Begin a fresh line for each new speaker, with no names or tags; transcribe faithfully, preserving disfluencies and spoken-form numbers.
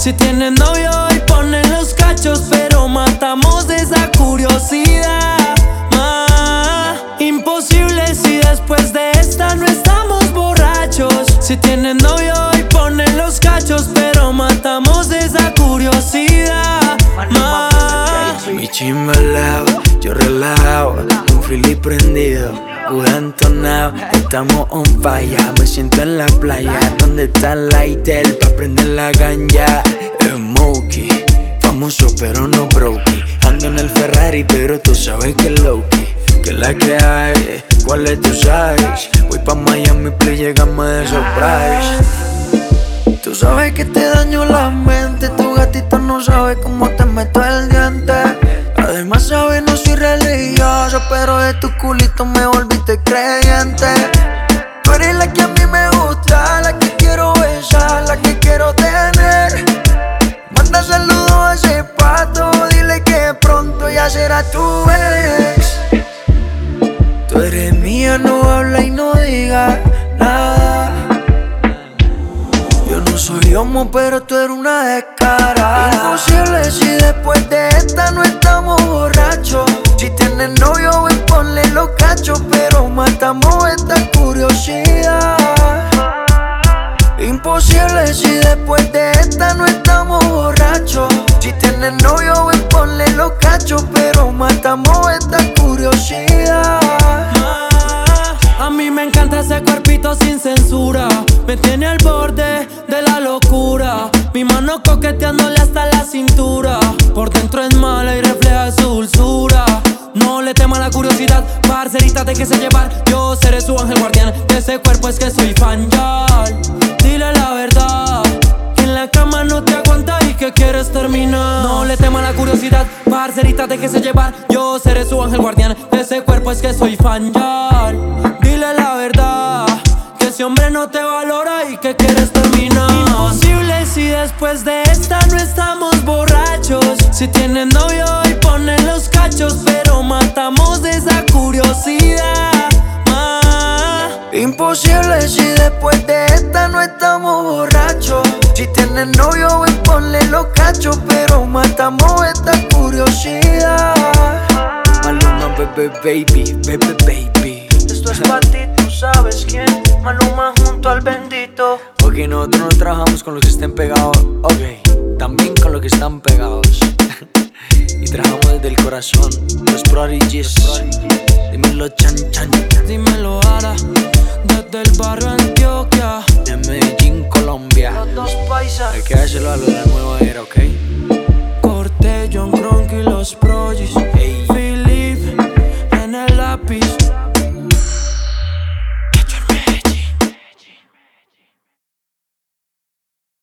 Si tienes novio y ponen los cachos, pero matamos de esa curiosidad. Ma, imposible si después de esta no estamos borrachos. Si tienes novio y ponen los cachos, pero matamos de esa curiosidad. Ma,
mi chimba al lado, yo relajado, un fili prendido, Buda entonado, estamos on fire. Me siento en la playa, donde está el lighter pa' prender la ganja. Smokey, famoso pero no brokey. Ando en el Ferrari pero tú sabes que es low-key. Que la que hay, cuál es tu size. Voy pa' Miami, please, llegamos de surprise. Tú sabes que te daño la mente, tu gatito no sabe cómo te meto el diente. Además sabes no soy religioso, pero de tu culito me volviste creyente. Tú eres la que a mí me gusta, la que quiero besar, la que quiero tener. Manda saludos a ese pato, dile que pronto ya será tu ex. Tú eres mía, no habla y no diga nada. Yo no soy homo, pero tú eres una descarada. Imposible si después de esta no estamos borrachos. Si tienes novio, ven, ponle los cachos, pero matamos esta curiosidad. Imposible si después de esta no estamos borrachos. Si tienes novio, ven, ponle los cachos, pero matamos esta curiosidad.
A mí me encanta ese cuerpito sin censura. Me tiene al borde de la locura. Mi mano coqueteándole hasta la cintura. Por dentro es mala y refleja su dulzura. No le tema la curiosidad, parcerita, de que se llevar. Yo seré su ángel guardián. De ese cuerpo es que soy fan, ya. Dile la verdad, que en la cama no te aguanta y que quieres terminar. No le tema la curiosidad, parcerita, de que se llevar. Yo seré su ángel guardián. De ese cuerpo es que soy fan, ya. Dile la verdad, que ese hombre no te valora y que quieres terminar. Imposible si después de esta no estamos borrachos. Si tienes novio y ponen los cachos, pero matamos de esa curiosidad. Ma,
imposible si después de esta no estamos borrachos. Si tienes novio, ven, ponle los cachos, pero matamos esta curiosidad. Maluma, bebé, baby, bebé, baby.
esto es pa' ti, tú sabes quién. Maluma junto al bendito.
Ok, nosotros no trabajamos con los que estén pegados. Ok, también con los que están pegados. Y trabajamos desde el corazón. Los prodigies. Dímelo, chan, chan.
Dímelo, Ara. Desde el barrio Antioquia.
De Medellín, Colombia.
Los dos paisas.
Hay que dárselo a lo de la nueva era, ok.
Corte, John Gronk y los prodigies.